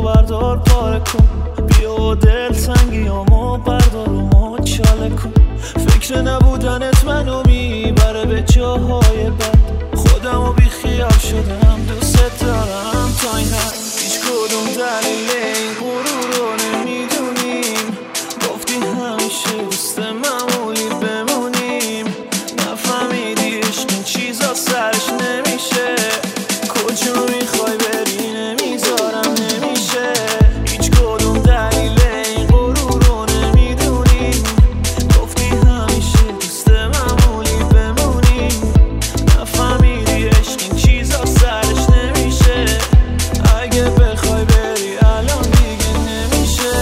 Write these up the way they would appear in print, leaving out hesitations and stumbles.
بردار پاره کن، بیا و دل تنگیامو بردار و مچاله کن. فکر نبودنت منو میبره به جاهای بد، خودمو بی خیال شدم دوست دارم تا این حد. هیچ کدوم دلیل این غرور رو نمیدونیم، گفتی همیشه دوست معمولی بمونیم. نفهمیدی عشق این چیزا سرش نمیشه، کجا میخوای بری نمیذارم نمیشه. هیچ کدوم دلیل این غرور رو نمیدونیم، گفتی همیشه دوست معمولی بمونیم. نفهمیدی عشق این چیزا سرش نمیشه، اگه بخوای بری الان دیگه نمیشه.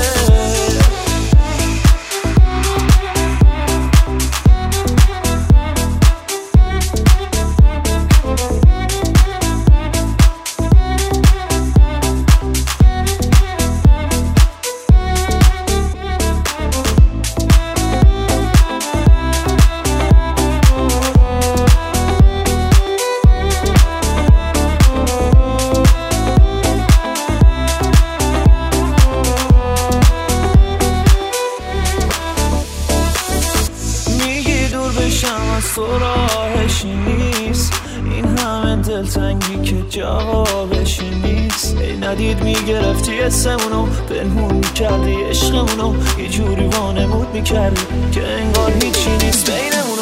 از تو راهشی نیست، این همه دلتنگی که جوابشی نیست. ای ندید میگرفتی اسمونو، پنهون میکردی عشقمونو، یه جوری وانمود میکردی که انگار هیچی نیست بینمون.